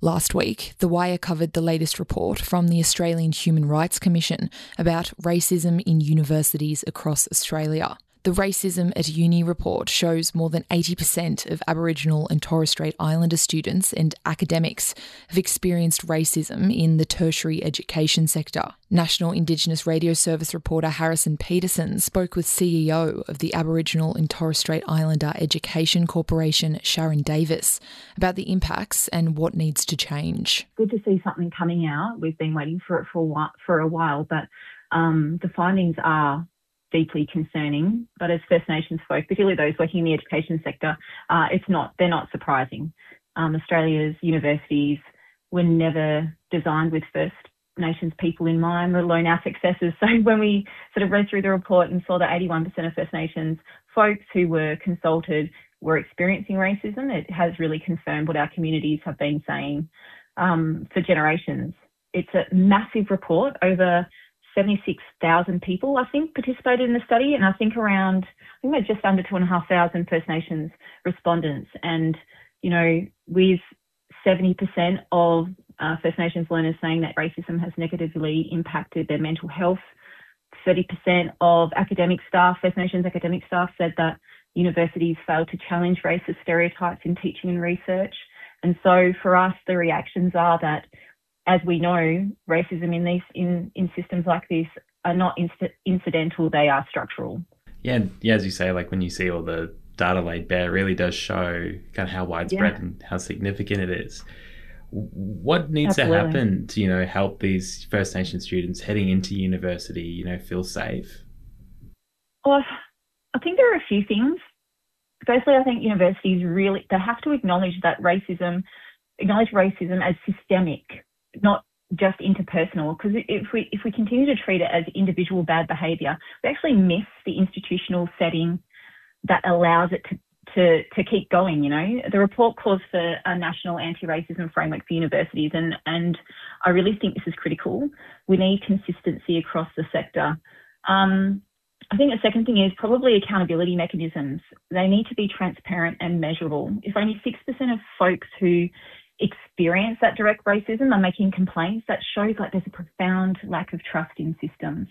Last week, The Wire covered the latest report from the Australian Human Rights Commission about racism in universities across Australia. The Racism at Uni report shows more than 80% of Aboriginal and Torres Strait Islander students and academics have experienced racism in the tertiary education sector. National Indigenous Radio Service reporter Harrison Peterson spoke with CEO of the Aboriginal and Torres Strait Islander Education Corporation, Sharon Davis, about the impacts and what needs to change. Good to see something coming out. We've been waiting for it for a while, but the findings are deeply concerning. But as First Nations folk, particularly those working in the education sector, they're not surprising. Australia's universities were never designed with First Nations people in mind, let alone our successes. So when we sort of read through the report and saw that 81% of First Nations folks who were consulted were experiencing racism, it has really confirmed what our communities have been saying for generations. It's a massive report. Over 76,000 people, I think, participated in the study, and I think we're just under 2,500 First Nations respondents. And, with 70% of First Nations learners saying that racism has negatively impacted their mental health, 30% of First Nations academic staff said that universities failed to challenge racist stereotypes in teaching and research. And so for us, the reactions are that, as we know, racism in systems like this are not incidental, they are structural. Yeah, as you say, like when you see all the data laid bare, it really does show kind of how widespread and how significant it is. What needs to happen to, help these First Nation students heading into university, feel safe? Well, I think there are a few things. Firstly, I think universities they have to acknowledge racism as systemic, not just interpersonal, because if we continue to treat it as individual bad behaviour, we actually miss the institutional setting that allows it to keep going. The report calls for a national anti-racism framework for universities, and I really think this is critical. We need consistency across the sector. I think the second thing is probably accountability mechanisms. They need to be transparent and measurable. If only 6% of folks who experience that direct racism are making complaints, that shows there's a profound lack of trust in systems.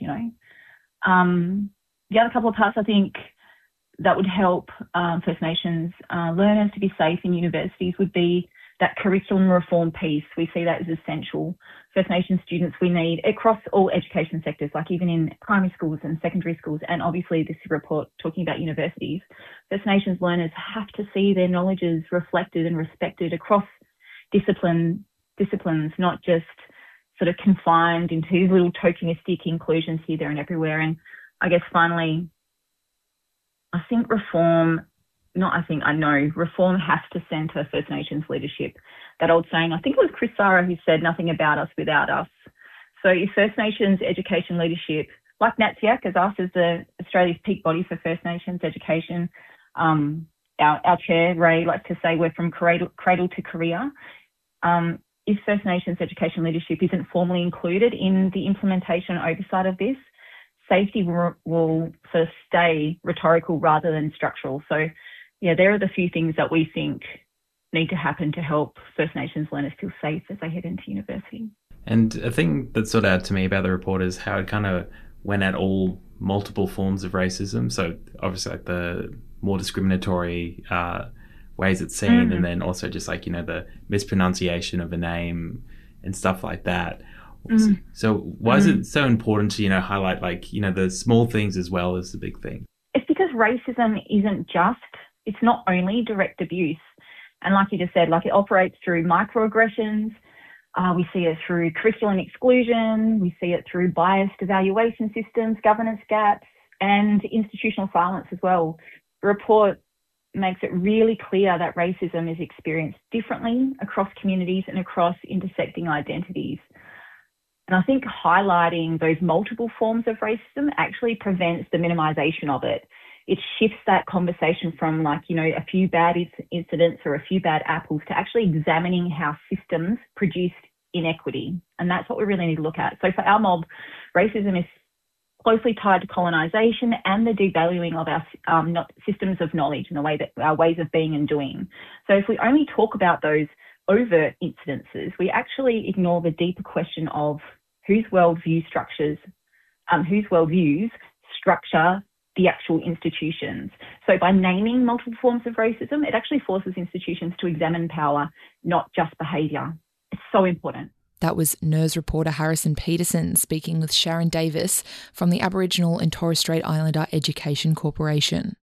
The other couple of parts I think that would help First Nations learners to be safe in universities would be that curriculum reform piece. We see that as essential. First Nations students we need across all education sectors, like even in primary schools and secondary schools, and obviously this report talking about universities. First Nations learners have to see their knowledges reflected and respected across disciplines, not just sort of confined into little tokenistic inclusions here, there and everywhere. And I guess finally, reform has to centre First Nations leadership. That old saying, I think it was Chris Sarah who said, "Nothing about us without us." So if First Nations education leadership, like NATSIAC, as us as Australia's peak body for First Nations education, our chair, Ray, likes to say we're from cradle to career. If First Nations education leadership isn't formally included in the implementation and oversight of this, safety will sort of stay rhetorical rather than structural. So, there are the few things that we think need to happen to help First Nations learners feel safe as they head into university. And a thing that stood out to me about the report is how it kind of went at all multiple forms of racism. So obviously the more discriminatory ways it's seen, and then also just the mispronunciation of a name and stuff like that. So why is it so important to, highlight the small things as well as the big thing? It's because racism it's not only direct abuse. And like you just said, it operates through microaggressions. We see it through curriculum exclusion. We see it through biased evaluation systems, governance gaps, and institutional silence as well. The report makes it really clear that racism is experienced differently across communities and across intersecting identities. And I think highlighting those multiple forms of racism actually prevents the minimisation of it. It shifts that conversation from a few bad incidents or a few bad apples to actually examining how systems produce inequity. And that's what we really need to look at. So for our mob, racism is closely tied to colonisation and the devaluing of our systems of knowledge and the way that our ways of being and doing. So if we only talk about those overt incidences, we actually ignore the deeper question of whose worldviews structure the actual institutions. So by naming multiple forms of racism, it actually forces institutions to examine power, not just behaviour. It's so important. That was NERS reporter Harrison Peterson speaking with Sharon Davis from the Aboriginal and Torres Strait Islander Education Corporation.